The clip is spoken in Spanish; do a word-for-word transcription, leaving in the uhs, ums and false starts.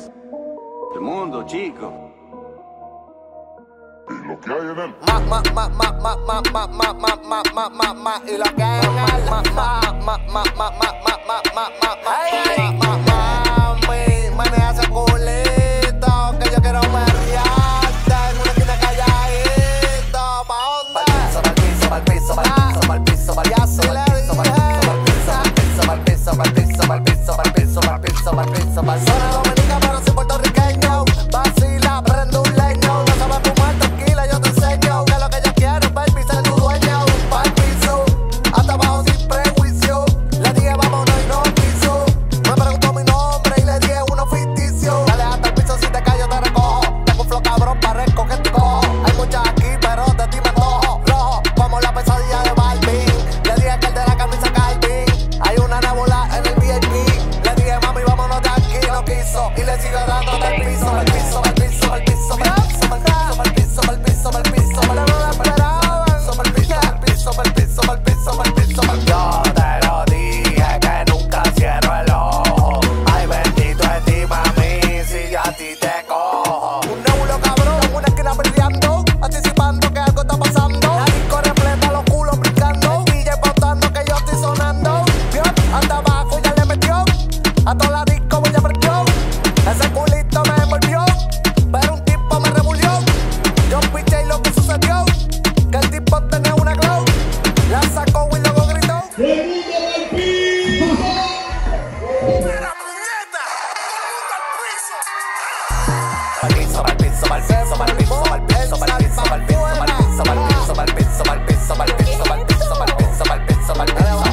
El mundo, chico. Y lo que hay en él. Ma, ma, ma, ma, ma, ma, ma, ma, ma, ma, ma, ma, ma, y lo que hay en él. Ma, ma, ma, ma, ma, ma, ma, ma, ma, ma, ma, ma, mami, maneja ese culito que yo quiero perrearte en una esquina calladito. ¿Pa' dónde? Pa'l piso, pa'l piso, pa'l piso, pa'l piso, pa'l piso, pa'l piso, pa'l piso, pa'l piso, pa'l piso, pa'l piso, pa'l piso, pa'l piso, pa'l piso, pa'l piso. Soy dominicana pero soy puertorriqueño. Vacila, prende un leño. No sabes fumar tequila, yo te enseño. Que lo que yo quiero, baby, ser tu dueño. Pa'l piso, hasta abajo sin prejuicio. Le dije vámonos y no quiso. Me preguntó mi nombre y le dije uno ficticio. Dale hasta el piso, si te callo te recojo. Tengo un flow cabrón pa' recoger tu cojo. Hay muchas aquí, pero de ti me antojo. Rojo, como la pesadilla de Balvin. Le dije que el de la camisa Calvin. Hay una nebula en el V I P. Le dije mami, vámonos de aquí, no quiso. Y le sigo dando del piso, al piso, al piso, al piso, al piso, al piso, al piso, al piso, al piso, al piso, al piso, al piso, al piso. Yo te lo dije que nunca cierro el ojo. Ay, bendito es ti, mami, si yo a ti te cojo. Un nebulo cabrón, en una esquina peleando, anticipando que algo está pasando. La disco repleta, los culos brincando, D J botando que yo estoy sonando. Bien, anda abajo, ya le metió, a toda la disco voy a presión. Ese culito me envolvió, pero un tipo me revolvió. Yo piché y lo que sucedió, que el tipo tenía una glow. La sacó y luego gritó. Pa'l piso, pa'l piso, pa'l piso, pa'l piso, pa'l piso, pa'l piso, pa'l piso, pa'l piso, pa'l piso, pa'l piso, pa'l piso, pa'l piso, pa'l piso, pa'l piso, pa'l piso, pa'l piso, pa'l piso, pa'l piso.